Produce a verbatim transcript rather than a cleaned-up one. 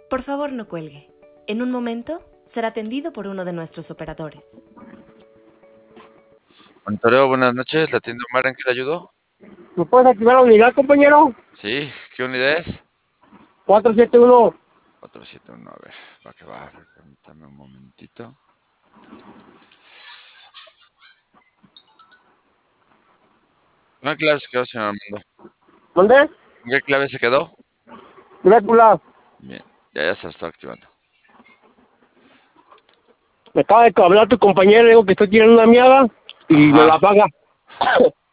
Por favor, no cuelgue. En un momento será atendido por uno de nuestros operadores. Monitoreo, buenas noches. ¿La tienda Omar en qué le ayudó? ¿Me puedes activar la unidad, compañero? Sí, ¿qué unidad es? cuatro siete uno. cuatro siete uno, a ver, va que va. A ver, permítame un momentito. ¿Con qué clave se quedó, señor Armando? ¿Dónde? ¿Con qué clave se quedó? Drácula. Bien, ya, ya se está activando. Me acaba de hablar tu compañero, digo que estoy tirando una miada y me Ajá. la paga.